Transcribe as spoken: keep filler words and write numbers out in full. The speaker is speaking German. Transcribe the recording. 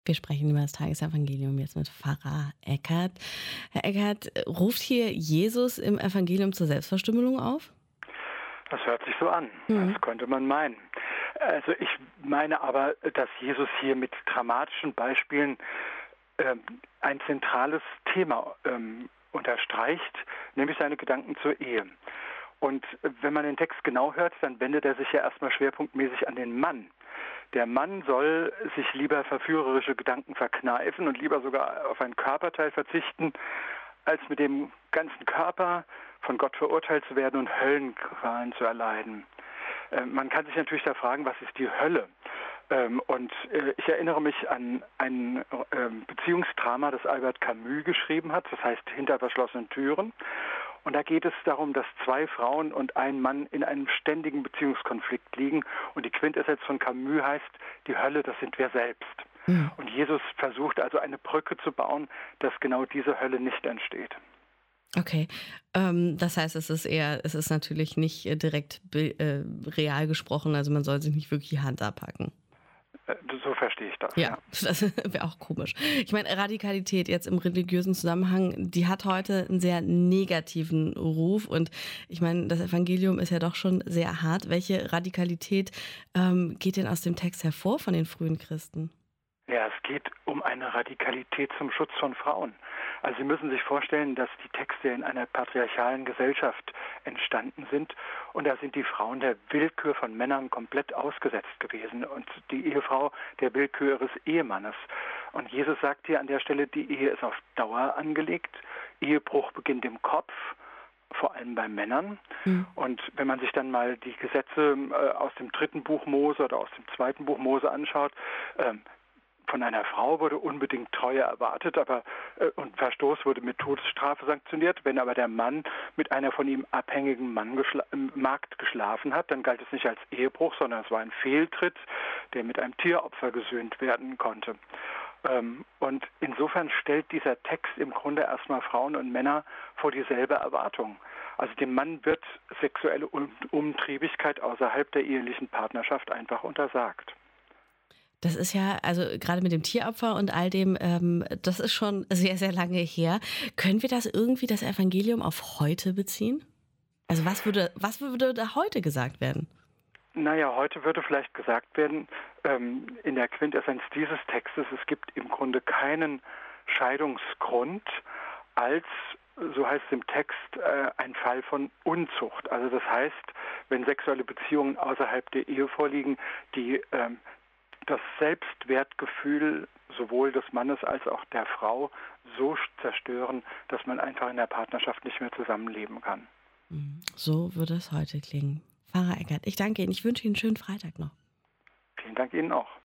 Wir sprechen über das Tagesevangelium jetzt mit Pfarrer Eckert. Herr Eckert, ruft hier Jesus im Evangelium zur Selbstverstümmelung auf? Das hört sich so an. Mhm. Das könnte man meinen. Also ich meine aber, dass Jesus hier mit dramatischen Beispielen ähm, ein zentrales Thema ähm, unterstreicht, nämlich seine Gedanken zur Ehe. Und wenn man den Text genau hört, dann wendet er sich ja erstmal schwerpunktmäßig an den Mann. Der Mann soll sich lieber verführerische Gedanken verkneifen und lieber sogar auf ein Körperteil verzichten, als mit dem ganzen Körper von Gott verurteilt zu werden und Höllenqualen zu erleiden. Äh, man kann sich natürlich da fragen, was ist die Hölle? Ähm, und äh, ich erinnere mich an ein äh, Beziehungsdrama, das Albert Camus geschrieben hat, das heißt Hinter verschlossenen Türen. Und da geht es darum, dass zwei Frauen und ein Mann in einem ständigen Beziehungskonflikt liegen. Und die Quintessenz von Camus heißt, die Hölle, das sind wir selbst. Mhm. Und Jesus versucht also eine Brücke zu bauen, dass genau diese Hölle nicht entsteht. Okay, ähm, das heißt, es ist eher, es ist natürlich nicht äh, direkt be- äh, real gesprochen, also man soll sich nicht wirklich die Hand abhacken. Äh, So verstehe ich das, Ja, ja. das wäre auch komisch. Ich meine, Radikalität jetzt im religiösen Zusammenhang, die hat heute einen sehr negativen Ruf. Und ich meine, das Evangelium ist ja doch schon sehr hart. Welche Radikalität ähm, geht denn aus dem Text hervor von den frühen Christen? Ja, es geht um eine Radikalität zum Schutz von Frauen. Also Sie müssen sich vorstellen, dass die Texte in einer patriarchalen Gesellschaft entstanden sind und da sind die Frauen der Willkür von Männern komplett ausgesetzt gewesen und die Ehefrau der Willkür ihres Ehemannes. Und Jesus sagt hier an der Stelle, die Ehe ist auf Dauer angelegt, Ehebruch beginnt im Kopf, vor allem bei Männern. Hm. Und wenn man sich dann mal die Gesetze äh, aus dem dritten Buch Mose oder aus dem zweiten Buch Mose anschaut, ähm, von einer Frau wurde unbedingt Treue erwartet, aber äh, und Verstoß wurde mit Todesstrafe sanktioniert. Wenn aber der Mann mit einer von ihm abhängigen Mann geschla- äh, Magd geschlafen hat, dann galt es nicht als Ehebruch, sondern es war ein Fehltritt, der mit einem Tieropfer gesühnt werden konnte. Ähm, und insofern stellt dieser Text im Grunde erstmal Frauen und Männer vor dieselbe Erwartung. Also dem Mann wird sexuelle Um- Umtriebigkeit außerhalb der ehelichen Partnerschaft einfach untersagt. Das ist ja, also gerade mit dem Tieropfer und all dem, ähm, das ist schon sehr, sehr lange her. Können wir das irgendwie, das Evangelium, auf heute beziehen? Also was würde, was würde da heute gesagt werden? Naja, heute würde vielleicht gesagt werden, ähm, in der Quintessenz dieses Textes, es gibt im Grunde keinen Scheidungsgrund als, so heißt es im Text, äh, ein Fall von Unzucht. Also das heißt, wenn sexuelle Beziehungen außerhalb der Ehe vorliegen, die ähm, das Selbstwertgefühl sowohl des Mannes als auch der Frau so zerstören, dass man einfach in der Partnerschaft nicht mehr zusammenleben kann. So würde es heute klingen. Pfarrer Eckert, ich danke Ihnen. Ich wünsche Ihnen einen schönen Freitag noch. Vielen Dank Ihnen auch.